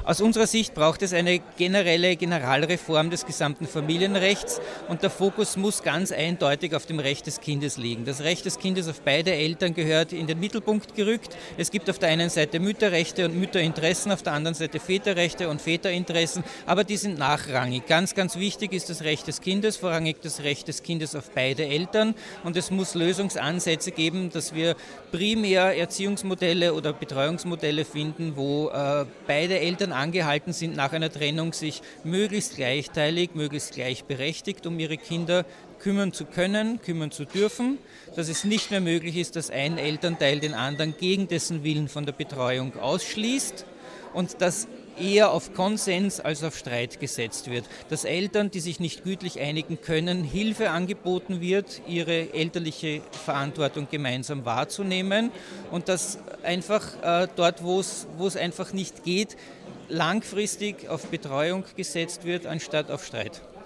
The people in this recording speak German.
Aus unserer Sicht braucht es eine generelle Generalreform des gesamten Familienrechts und der Fokus muss ganz eindeutig auf dem Recht des Kindes liegen. Das Recht des Kindes auf beide Eltern gehört in den Mittelpunkt gerückt. Es gibt auf der einen Seite Mütterrechte und Mütterinteressen, auf der anderen Seite Väterrechte und Väterinteressen, aber die sind nachrangig. Ganz, ganz wichtig ist das Recht des Kindes, vorrangig das Recht des Kindes auf beide Eltern und es muss Lösungsansätze geben, dass wir primär Erziehungsmodelle oder Betreuungsmodelle finden, wo beide Eltern angehalten sind, nach einer Trennung sich möglichst gleichteilig, möglichst gleichberechtigt um ihre Kinder kümmern zu können, kümmern zu dürfen, dass es nicht mehr möglich ist, dass ein Elternteil den anderen gegen dessen Willen von der Betreuung ausschließt und dass eher auf Konsens als auf Streit gesetzt wird. Dass Eltern, die sich nicht gütlich einigen können, Hilfe angeboten wird, ihre elterliche Verantwortung gemeinsam wahrzunehmen und dass einfach dort, wo es einfach nicht geht, langfristig auf Betreuung gesetzt wird, anstatt auf Streit.